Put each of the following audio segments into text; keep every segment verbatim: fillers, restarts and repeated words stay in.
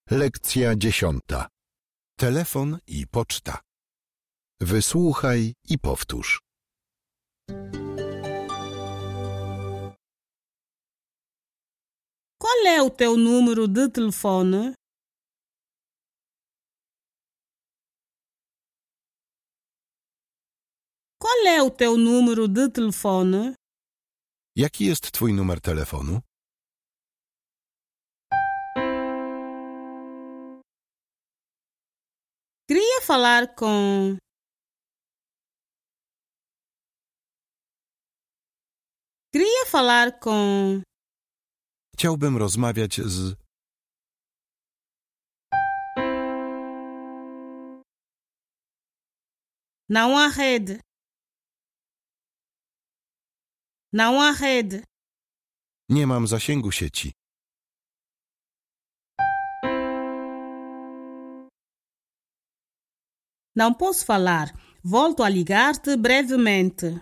Lekcja dziesiąta. Telefon i poczta. Wysłuchaj i powtórz. Qual é o teu número de telefone? Qual é o teu número de telefone? Jaki jest twój numer telefonu? Queria falar com... Queria falar com... Chciałbym rozmawiać z... Não há rede. Não há rede. Nie mam zasięgu sieci. Não posso falar. Volto a ligar-te brevemente.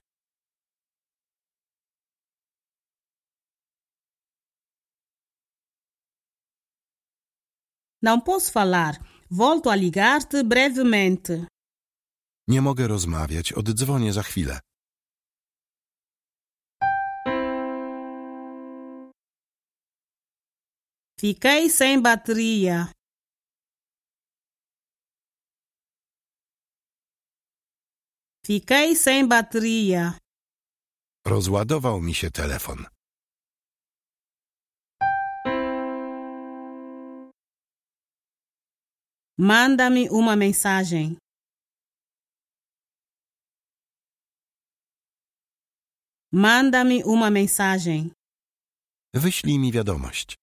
Não posso falar. Volto a ligar-te brevemente. Nie mogę rozmawiać. Oddzwonię za chwilę. Fiquei sem bateria. Fiquei sem bateria. Rozładował mi się telefon. Manda-me uma mensagem. Manda-me uma mensagem. Wyślij mi wiadomość.